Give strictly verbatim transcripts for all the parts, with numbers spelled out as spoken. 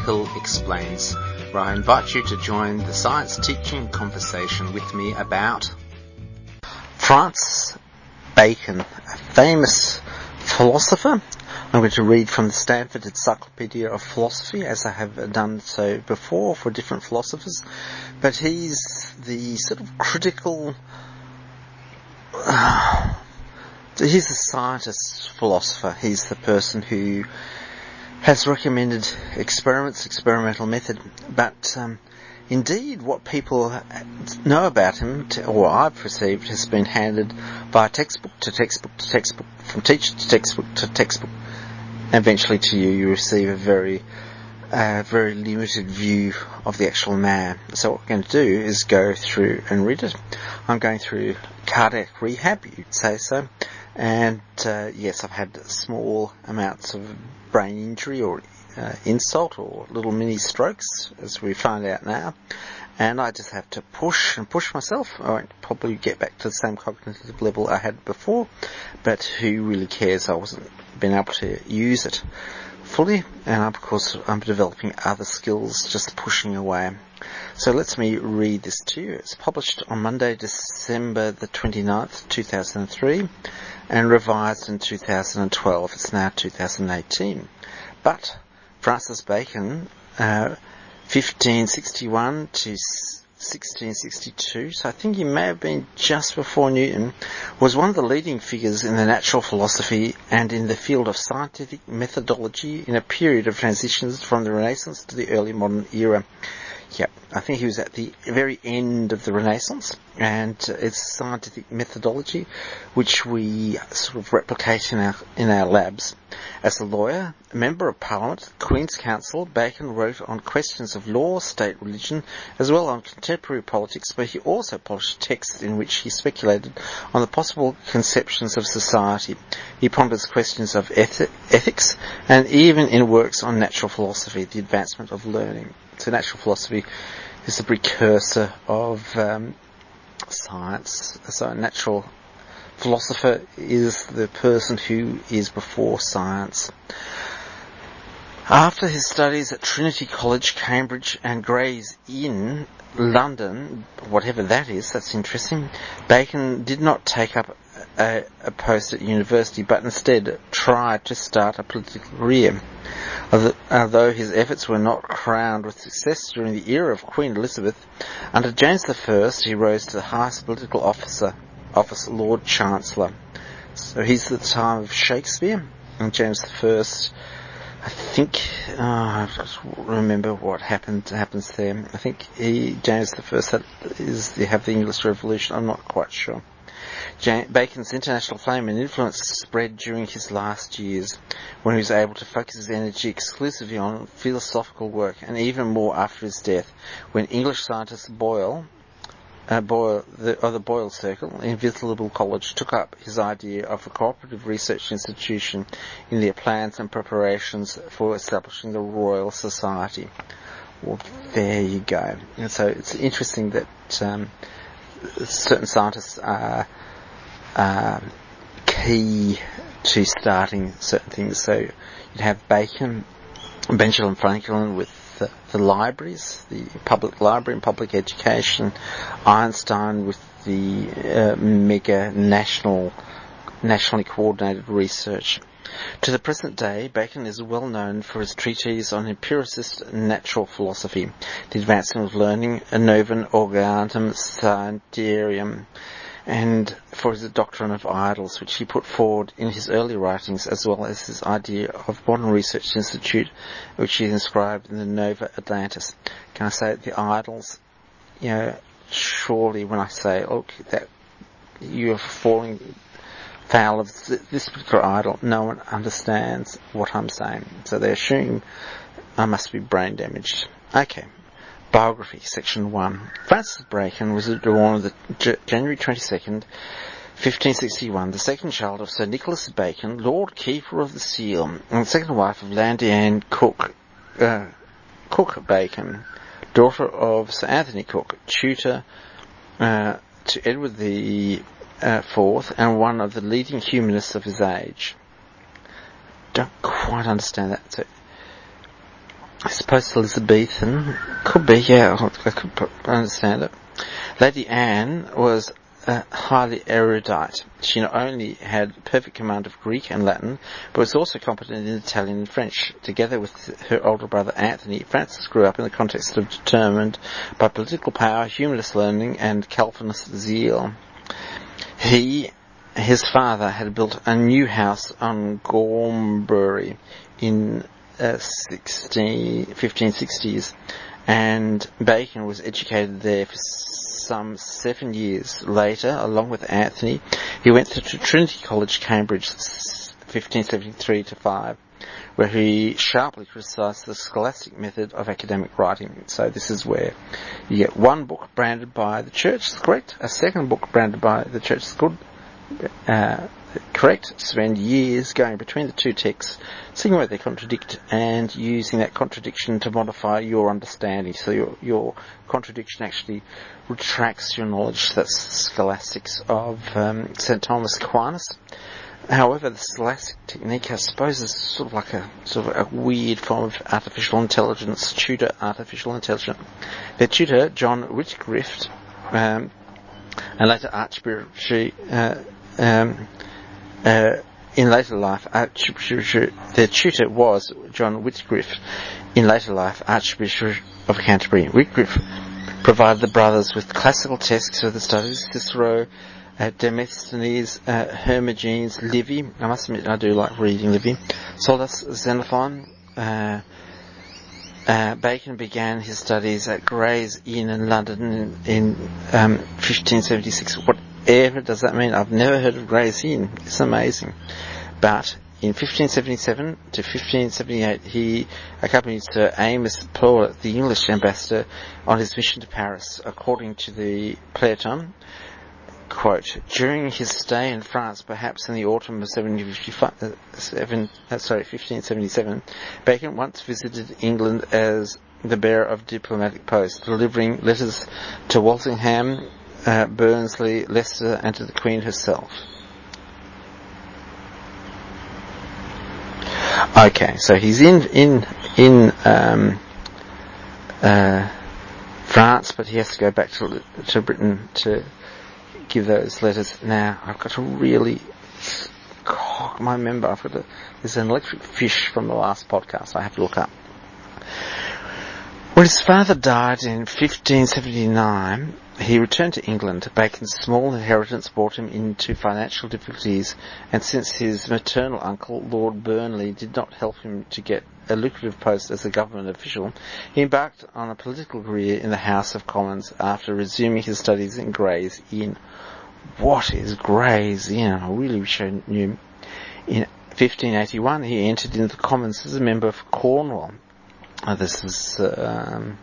Michael Explains, where I invite you to join the science teaching conversation with me about Francis Bacon, a famous philosopher. I'm going to read from the Stanford Encyclopedia of Philosophy, as I have done so before for different philosophers, but he's the sort of critical, uh, he's a scientist philosopher. He's the person who has recommended experiments, experimental method, but um, indeed what people know about him, or I've perceived, has been handed via textbook to textbook to textbook, from teacher to textbook to textbook. Eventually to you, you receive a very, uh, very limited view of the actual man. So what we're going to do is go through and read it. I'm going through cardiac rehab, you'd say so. And, uh, yes, I've had small amounts of brain injury or uh, insult or little mini strokes, as we find out now. And I just have to push and push myself. I won't probably get back to the same cognitive level I had before, but who really cares? I wasn't been able to use it fully, and of course I'm developing other skills, just pushing away. So let me read this to you. It's published on Monday, December the twenty-ninth, two thousand three, and revised in two thousand twelve. It's now two thousand eighteen. But Francis Bacon, uh, fifteen sixty-one to sixteen sixty-two, so I think he may have been just before Newton, was one of the leading figures in the natural philosophy and in the field of scientific methodology in a period of transitions from the Renaissance to the early modern era. Yep, I think he was at the very end of the Renaissance, and uh, it's scientific methodology which we sort of replicate in our in our labs. As a lawyer, a member of Parliament, Queen's Counsel, Bacon wrote on questions of law, state, religion, as well on contemporary politics, but he also published texts in which he speculated on the possible conceptions of society. He ponders questions of eth- ethics, and even in works on natural philosophy, the advancement of learning. So natural philosophy is the precursor of um, science. So a natural philosopher is the person who is before science. After his studies at Trinity College, Cambridge and Gray's Inn, London, whatever that is, that's interesting, Bacon did not take up a, a post at university, but instead tried to start a political career. Although his efforts were not crowned with success during the era of Queen Elizabeth, under James the First he rose to the highest political officer, office, Lord Chancellor. So he's at the time of Shakespeare, and James the First, I think, oh, I just remember what happened happens there. I think he, James the First had, is the, have the English Revolution. I'm not quite sure. Bacon's international fame and influence spread during his last years, when he was able to focus his energy exclusively on philosophical work, and even more after his death, when English scientist Boyle, uh, Boyle the, or the Boyle Circle in Whittle College took up his idea of a cooperative research institution in their plans and preparations for establishing the Royal Society. Well, there you go. And so it's interesting that um, certain scientists are Uh, key to starting certain things. So you'd have Bacon, Benjamin Franklin with the, the libraries, the public library and public education, Einstein with the uh, mega national, nationally coordinated research. To the present day, Bacon is well known for his treatise on empiricist natural philosophy, the advancement of learning, a novum organum scientiarum, and for his doctrine of idols, which he put forward in his early writings, as well as his idea of modern research institute, which he inscribed in the Nova Atlantis. Can I say the idols? You know, surely when I say, look, that you're falling foul of this particular idol, no one understands what I'm saying. So they assume I must be brain damaged. Okay. Biography, Section one. Francis Bacon was born on the J- January twenty-second, fifteen sixty-one, the second child of Sir Nicholas Bacon, Lord Keeper of the Seal, and the second wife of Lady Anne Cook, uh, Cook Bacon, daughter of Sir Anthony Cook, tutor uh, to Edward the uh, Fourth, and one of the leading humanists of his age. Don't quite understand that. So It's post-Elizabethan. Could be, yeah, I could understand it. Lady Anne was uh, highly erudite. She not only had perfect command of Greek and Latin, but was also competent in Italian and French. Together with her older brother Anthony, Frances grew up in the context of determined by political power, humanist learning, and Calvinist zeal. He, his father, had built a new house on Gormbury in uh, fifteen sixties, and Bacon was educated there for some seven years. Later, along with Anthony, he went to Trinity College, Cambridge, fifteen seventy-three to five, where he sharply criticised the scholastic method of academic writing. So this is where you get one book branded by the church as correct, a second book branded by the church as good, uh, correct, spend years going between the two texts, seeing where they contradict, and using that contradiction to modify your understanding. So your your contradiction actually retracts your knowledge. That's scholastics of um, Saint Thomas Aquinas. However, the scholastic technique, I suppose, is sort of like a sort of a weird form of artificial intelligence, tutor artificial intelligence. Their tutor, John Whitgift, um, and later Archbishop, uh, um, uh, in later life, Archbishop, their tutor was John Whitgift, in later life Archbishop of Canterbury. Whitgift provided the brothers with classical texts for the studies, Cicero, uh, Demosthenes, uh, Hermogenes, Livy. I must admit, I do like reading Livy. Solus, Xenophon. Uh, uh, Bacon began his studies at Gray's Inn in London in, in um, fifteen seventy-six. Whatever does that mean? I've never heard of Gray's Inn. It's amazing. But in fifteen seventy-seven to fifteen seventy-eight, he accompanied Sir Amos Paulet, the English ambassador, on his mission to Paris. According to the Playton, quote, during his stay in France, perhaps in the autumn of seventeen fifty-five, uh, seven, uh, sorry, fifteen seventy-seven, Bacon once visited England as the bearer of diplomatic post, delivering letters to Walsingham, uh, Burnsley, Leicester, and to the Queen herself. Okay, so he's in in in um, uh, France, but he has to go back to to Britain to give those letters. Now, I've got to really cock my member. I've got to, there's an electric fish from the last podcast I have to look up. When his father died in fifteen seventy-nine, he returned to England. Bacon's small inheritance brought him into financial difficulties, and since his maternal uncle, Lord Burnley, did not help him to get a lucrative post as a government official, he embarked on a political career in the House of Commons after resuming his studies in Gray's Inn. What is Gray's Inn? I really wish I knew. In fifteen eighty-one, he entered into the Commons as a member for Cornwall. Oh, this is um,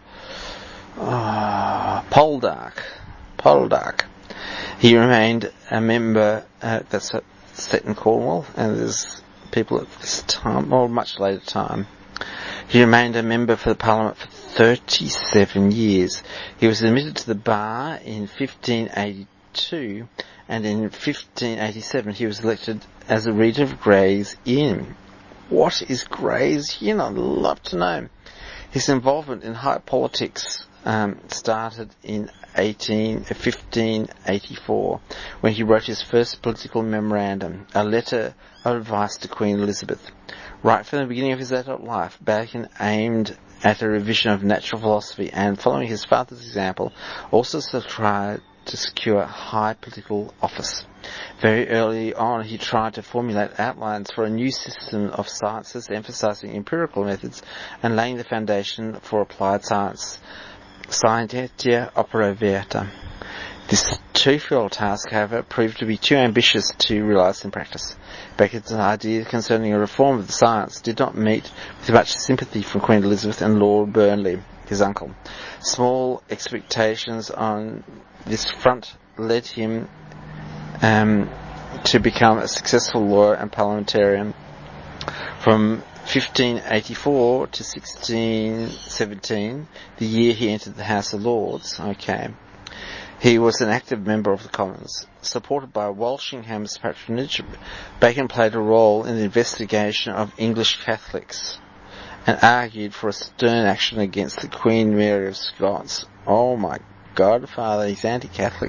oh, Poldark. Poldark. He remained a member. Uh, that's set in Cornwall, and there's people at this time, or much later time. He remained a member for the Parliament for thirty-seven years. He was admitted to the bar in fifteen eighty-two, and in fifteen eighty-seven he was elected as a regent of Gray's Inn. What is Gray's Inn? I'd love to know. His involvement in high politics um, started in eighteen, fifteen eighty-four, when he wrote his first political memorandum, a letter of advice to Queen Elizabeth. Right from the beginning of his adult life, Bacon aimed at a revision of natural philosophy, and following his father's example, also tried to secure high political office. Very early on, he tried to formulate outlines for a new system of sciences, emphasizing empirical methods and laying the foundation for applied science. Scientia opera verta. This twofold task, however, proved to be too ambitious to realize in practice. Bacon's idea concerning a reform of the science did not meet with much sympathy from Queen Elizabeth and Lord Burnley, his uncle. Small expectations on this front led him um, to become a successful lawyer and parliamentarian. From fifteen eighty-four to sixteen seventeen, the year he entered the House of Lords, okay, he was an active member of the Commons. Supported by Walsingham's patronage, Bacon played a role in the investigation of English Catholics and argued for a stern action against the Queen Mary of Scots. Oh my godfather, he's anti-Catholic.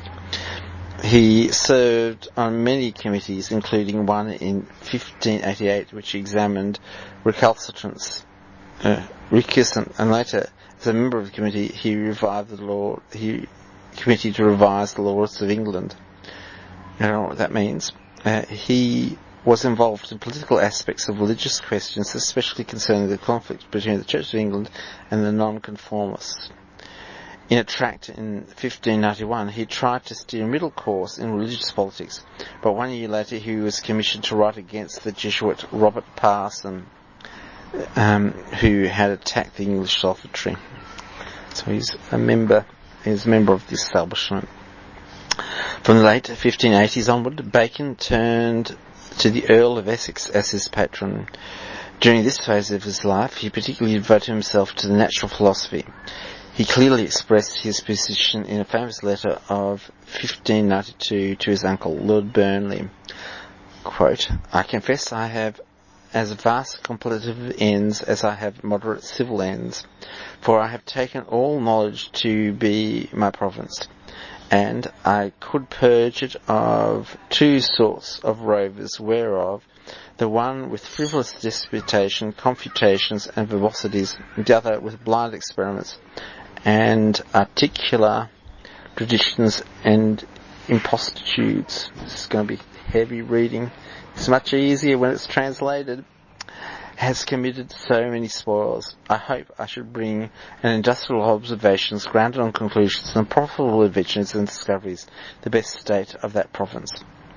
He served on many committees, including one in fifteen eighty-eight, which examined recalcitrants, uh, recusant, and later, as a member of the committee, he revived the law. He committee to revise the laws of England. I don't know what that means. Uh, he was involved in political aspects of religious questions, especially concerning the conflict between the Church of England and the Nonconformists. In a tract in fifteen ninety-one, he tried to steer a middle course in religious politics, but one year later he was commissioned to write against the Jesuit Robert Parson, um, who had attacked the English Salvatory. So he's a member, he's a member of the establishment. From the late fifteen eighties onward, Bacon turned to the Earl of Essex as his patron. During this phase of his life, he particularly devoted himself to the natural philosophy. He clearly expressed his position in a famous letter of fifteen ninety-two to his uncle, Lord Burnley. Quote, "I confess I have as vast contemplative ends as I have moderate civil ends, for I have taken all knowledge to be my province, and I could purge it of two sorts of rovers, whereof the one with frivolous disputation, confutations, and verbosities, the other with blind experiments, and articular traditions and impostitudes." This is going to be heavy reading. It's much easier when it's translated. "Has committed so many spoils. I hope I should bring an industrial observations grounded on conclusions and profitable inventions and discoveries, the best state of that province.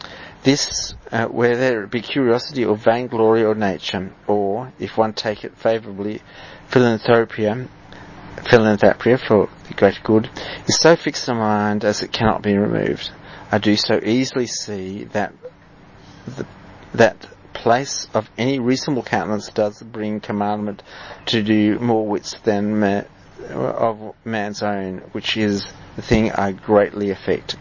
This, uh, whether it be curiosity or vainglory or nature, or, if one take it favourably, philanthropia, philanthropia for the greater good, is so fixed in mind as it cannot be removed. I do so easily see that the, that place of any reasonable countenance does bring commandment to do more wits than ma- of man's own, which is the thing I greatly affect."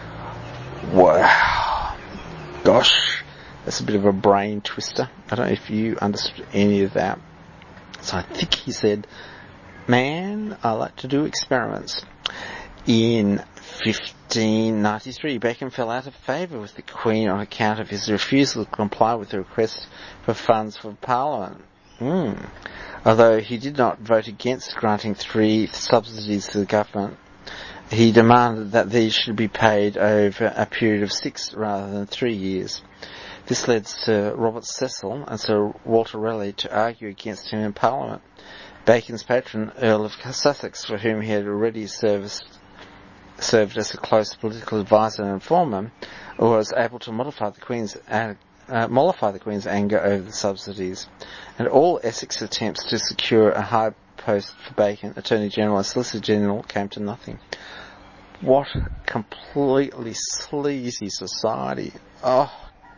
Wow. Gosh, that's a bit of a brain twister. I don't know if you understood any of that. So I think he said, "Man, I like to do experiments." In fifteen ninety-three, Bacon fell out of favour with the Queen on account of his refusal to comply with the request for funds for Parliament. Mm. Although he did not vote against granting three subsidies to the government, he demanded that these should be paid over a period of six rather than three years. This led Sir Robert Cecil and Sir Walter Raleigh to argue against him in Parliament. Bacon's patron, Earl of Sussex, for whom he had already serviced, served as a close political advisor and informer, was able to modify the Queen's uh, uh, mollify the Queen's anger over the subsidies, and all Essex attempts to secure a high post for Bacon, Attorney General and Solicitor General, came to nothing. What completely sleazy society! Oh,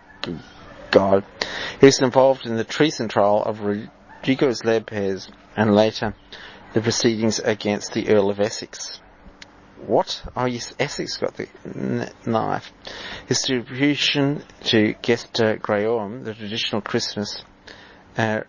God! He was involved in the treason trial of Rodrigo Lopez, and later the proceedings against the Earl of Essex. What? Oh yes, Essex got the n- knife. His distribution to Gesta Graeorum, the traditional Christmas uh,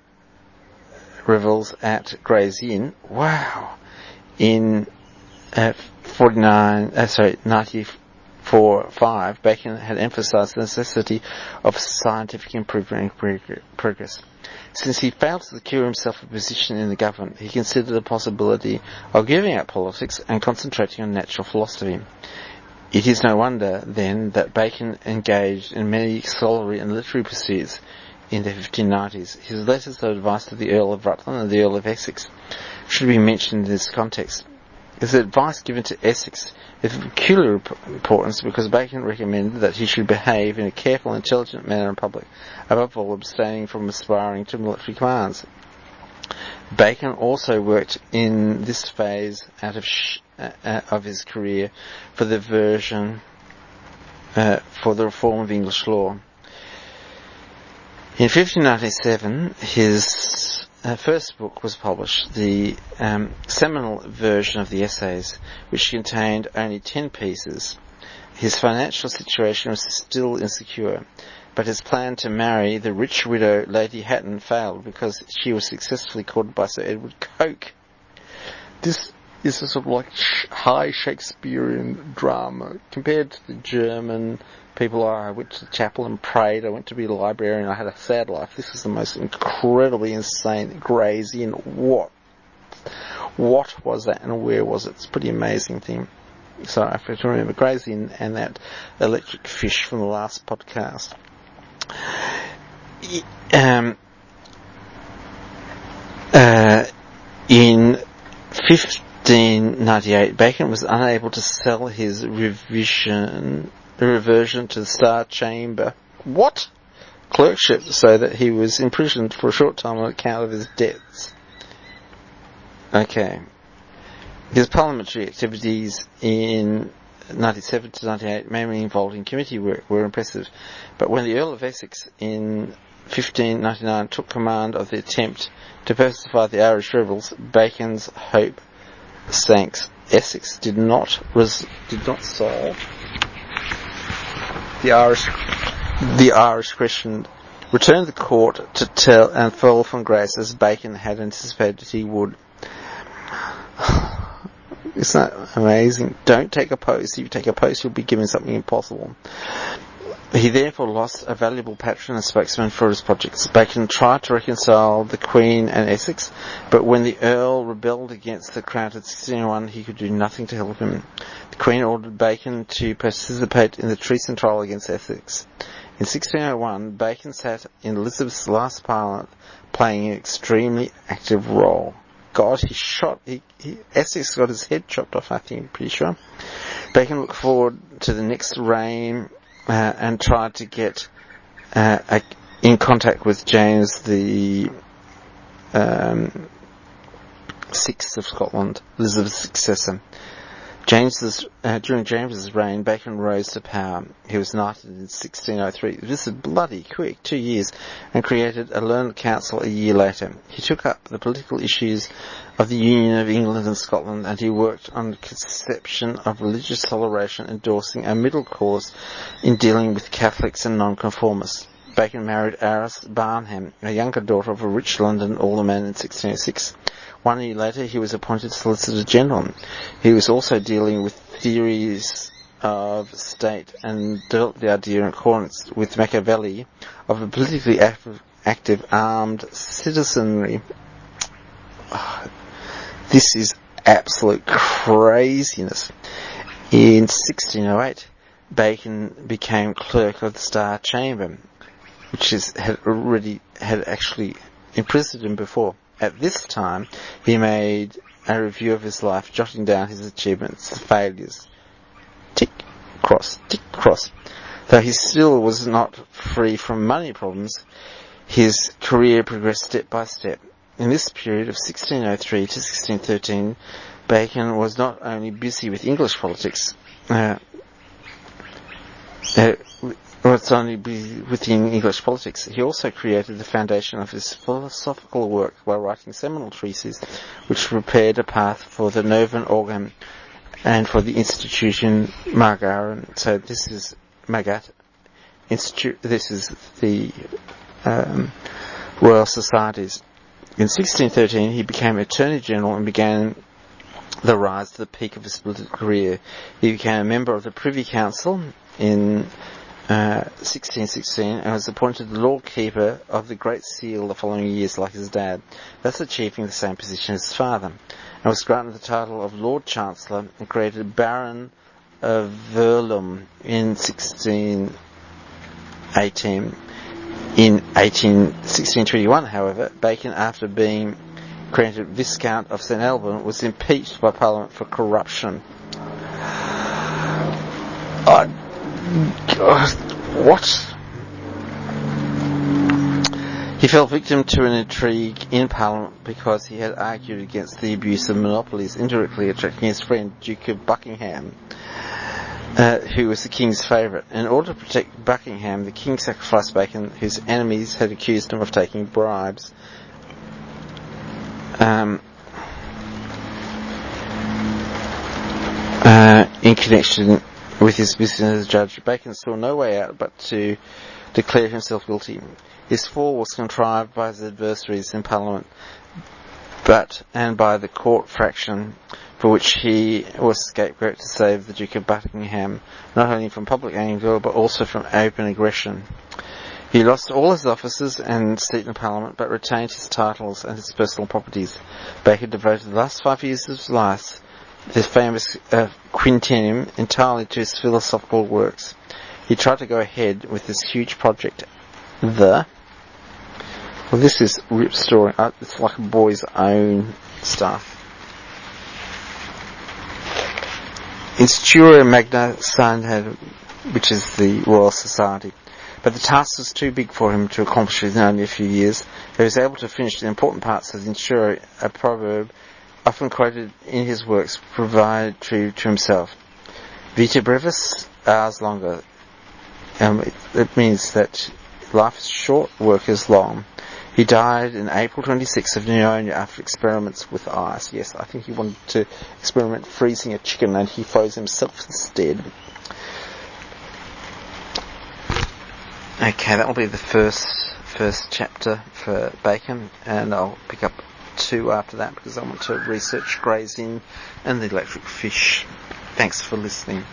revels at Gray's Inn. Wow! In uh, forty-nine, uh, sorry, ninety-four five, Bacon had emphasised the necessity of scientific improvement and progress. Since he failed to secure himself a position in the government, he considered the possibility of giving up politics and concentrating on natural philosophy. It is no wonder, then, that Bacon engaged in many scholarly and literary pursuits in the fifteen nineties. His letters of advice to the Earl of Rutland and the Earl of Essex should be mentioned in this context. His advice given to Essex is of peculiar importance because Bacon recommended that he should behave in a careful, intelligent manner in public, above all abstaining from aspiring to military commands. Bacon also worked in this phase out of sh- uh, of his career for the version uh, for the reform of English law. In fifteen ninety-seven, his uh, first book was published, the um, seminal version of the Essays, which contained only ten pieces. His financial situation was still insecure. but his plan to marry the rich widow Lady Hatton failed because she was successfully courted by Sir Edward Coke. This is a sort of like high Shakespearean drama compared to the German people. Oh, I went to the chapel and prayed. I went to be a librarian. I had a sad life. This is the most incredibly insane Gray's Inn. What? What was that and where was it? It's a pretty amazing thing. So I have to remember Gray's Inn and that electric fish from the last podcast. Um, uh, in fifteen ninety-eight, Bacon was unable to sell his revision, reversion to the Star Chamber. What? Clerkship, so that he was imprisoned for a short time on account of his debts. Okay. His parliamentary activities in ninety-seven to ninety-eight, mainly involved in committee work, were impressive. But when the Earl of Essex in fifteen ninety-nine took command of the attempt to pacify the Irish rebels, Bacon's hope sank. Essex did not res- did not solve the Irish the Irish question, returned to the court to tell, and fell from grace as Bacon had anticipated he would. Isn't that amazing? Don't take a post. If you take a post, you'll be given something impossible. He therefore lost a valuable patron and spokesman for his projects. Bacon tried to reconcile the Queen and Essex, but when the Earl rebelled against the Crown in sixteen oh one, he could do nothing to help him. The Queen ordered Bacon to participate in the treason trial against Essex. In sixteen oh one, Bacon sat in Elizabeth's last parliament, playing an extremely active role. God, he shot, he, he, Essex got his head chopped off, I think, I'm pretty sure. Bacon looked forward to the next reign, uh, and tried to get, uh, a, in contact with James the, um, sixth of Scotland, Elizabeth's successor. James's, uh, during James's reign, Bacon rose to power. He was knighted in sixteen oh three. This is bloody quick, two years, and created a learned council a year later. He took up the political issues of the Union of England and Scotland, and he worked on the conception of religious toleration, endorsing a middle course in dealing with Catholics and nonconformists. Bacon married Aris Barnham, a younger daughter of a rich London alderman, in sixteen oh six. One year later, he was appointed Solicitor General. He was also dealing with theories of state and developed the idea in accordance with Machiavelli of a politically active, active armed citizenry. Oh, this is absolute craziness. In sixteen oh eight, Bacon became clerk of the Star Chamber, which is, had already had actually imprisoned him before. At this time, he made a review of his life, jotting down his achievements, failures. Tick, cross, tick, cross. Though he still was not free from money problems, his career progressed step by step. In this period of sixteen oh three to sixteen thirteen, Bacon was not only busy with English politics, uh, uh, was only within English politics. He also created the foundation of his philosophical work by writing seminal treatises which prepared a path for the Novum Organum and for the institution Margarum. So this is Magat Institute. This is the um, Royal Societies. In sixteen thirteen, he became Attorney General and began the rise to the peak of his political career. He became a member of the Privy Council in Uh, sixteen sixteen, and was appointed Lord Keeper of the Great Seal the following years, like his dad, thus achieving the same position as his father, and was granted the title of Lord Chancellor and created Baron of Verulam in sixteen eighteen. In eighteen, sixteen twenty-one, however, Bacon, after being granted Viscount of Saint Alban, was impeached by Parliament for corruption. Oh, God, what? He fell victim to an intrigue in Parliament because he had argued against the abuse of monopolies, indirectly attracting his friend Duke of Buckingham, uh, who was the King's favourite. In order to protect Buckingham, the King sacrificed Bacon, whose enemies had accused him of taking bribes. Um, uh, in connection with his business as a judge, Bacon saw no way out but to declared himself guilty. His fall was contrived by his adversaries in Parliament, but and by the court faction, for which he was scapegoat to save the Duke of Buckingham, not only from public anger but also from open aggression. He lost all his offices and seat in Parliament, but retained his titles and his personal properties. Bacon devoted the last five years of his life, his famous uh, quinquennium, entirely to his philosophical works. He tried to go ahead with this huge project, the... Well, this is Rip's story. Uh, it's like a boy's own stuff. Instituto Magna Sanha, which is the Royal Society. But the task was too big for him to accomplish in only a few years. He was able to finish the important parts of the Instituto, a proverb often quoted in his works, provided true to himself. Vita brevis, ars longa. Um, it, it means that life is short, work is long. He died in April twenty-sixth of pneumonia after experiments with ice. Yes, I think he wanted to experiment freezing a chicken and he froze himself instead. Okay, that will be the first first chapter for Bacon, and I'll pick up two after that because I want to research Gray's Inn and the electric fish. Thanks for listening.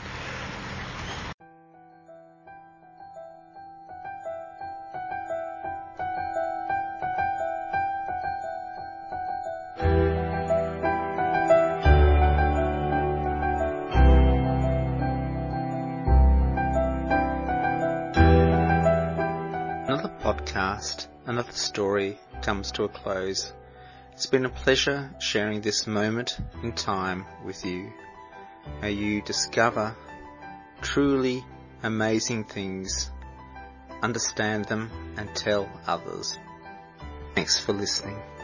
Another podcast, another story comes to a close. It's been a pleasure sharing this moment in time with you. May you discover truly amazing things, understand them and tell others. Thanks for listening.